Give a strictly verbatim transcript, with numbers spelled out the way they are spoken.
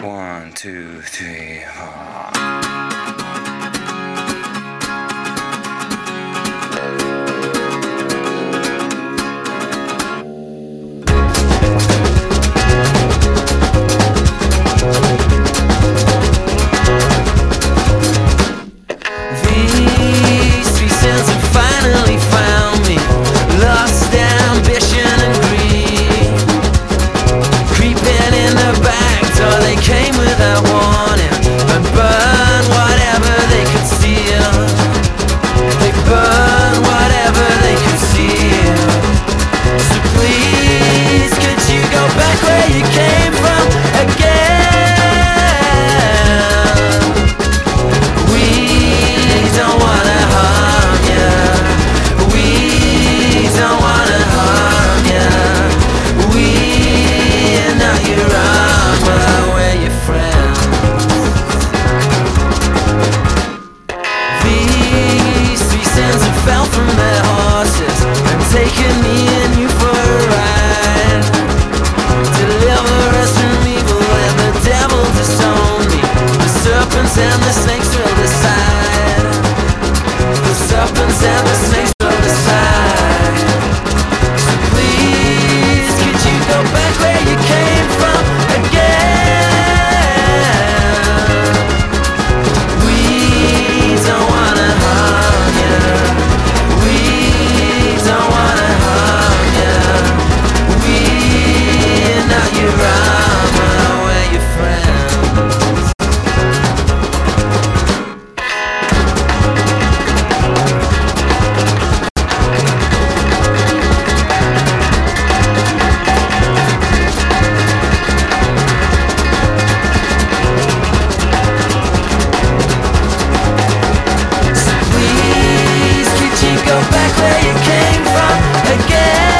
One, two, three, four. Taking me and you for a ride. Deliver us from evil and the devil disown me. The serpents and the snakes will decide. The serpents and the snakes will decide. So please, could you go back where you came from again? We don't wanna harm you. We don't wanna your armor, we're your friends. So please, could you go back where you came from again?